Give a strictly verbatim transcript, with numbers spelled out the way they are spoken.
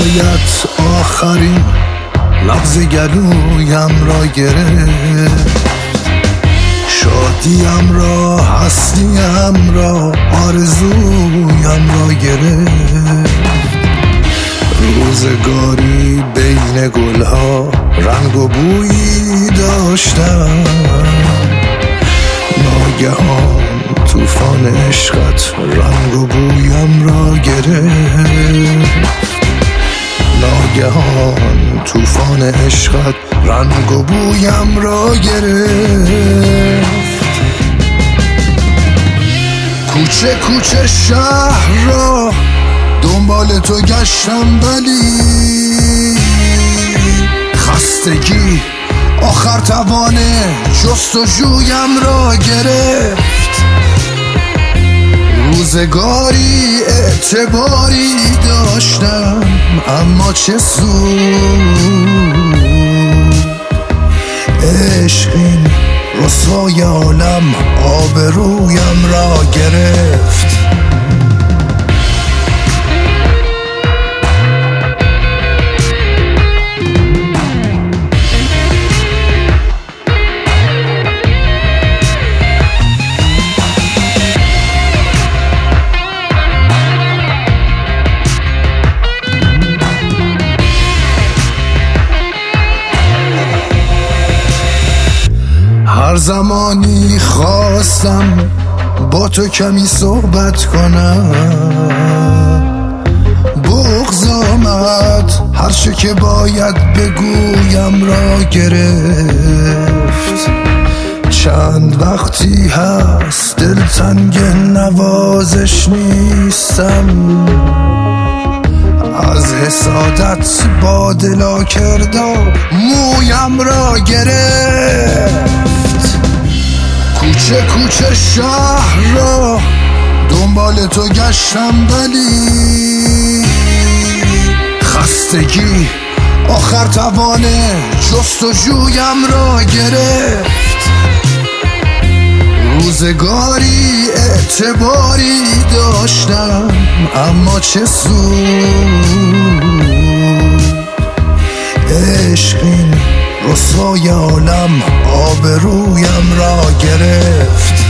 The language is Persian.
وفایت آخرین لفظ گلویم را گرفت، شادیم را هستیم را آرزویم را گرفت. روزگاری بین گلها رنگ و بویی داشتم، ناگهان طوفان عشقت رنگ و بویم را گرفت. ناگهان طوفان عشقت رنگ و بویم را گرفت. کوچه کوچه شهر را دنبال تو گشتم ولی خستگی آخر توان جستجویم را گرفت. روزگاری اعتباری داشتم اما چه سود، عشق این رسوای عالم آبرویم را گرفت. هر زمانی خواستم با تو کمی صحبت کنم، بغض آمد هرچه که باید بگویم را گرفت. چند وقتی هست دلتنگ نوازش نیستم، از حسادت با دلا کردم مویم را گرفت. کوچه کوچه شهر را دنبال تو گشتم ولی خستگی آخر توان جستجویم را گرفت. روزگاری اعتباری داشتم اما چه سود، عشق این رسوای عالم آبرویم را گرفت.